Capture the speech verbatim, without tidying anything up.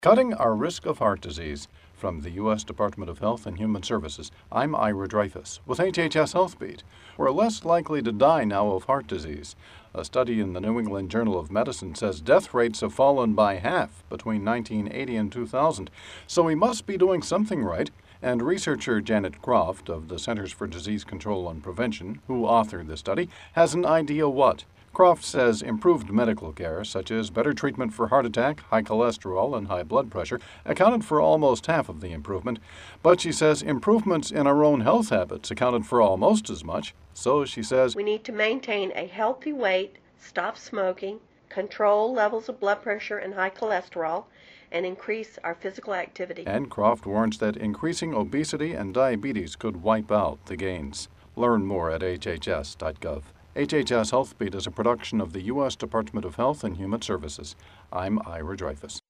Cutting our risk of heart disease. From the U S Department of Health and Human Services, I'm Ira Dreyfus with H H S HealthBeat. We're less likely to die now of heart disease. A study in the New England Journal of Medicine says death rates have fallen by half between nineteen eighty and two thousand, so we must be doing something right. And researcher Janet Croft of the Centers for Disease Control and Prevention, who authored the study, has an idea what. Croft says improved medical care, such as better treatment for heart attack, high cholesterol, and high blood pressure, accounted for almost half of the improvement. But she says improvements in our own health habits accounted for almost as much. So she says, we need to maintain a healthy weight, stop smoking, control levels of blood pressure and high cholesterol, and increase our physical activity. And Croft warns that increasing obesity and diabetes could wipe out the gains. Learn more at H H S dot gov. H H S HealthBeat is a production of the U S Department of Health and Human Services. I'm Ira Dreyfus.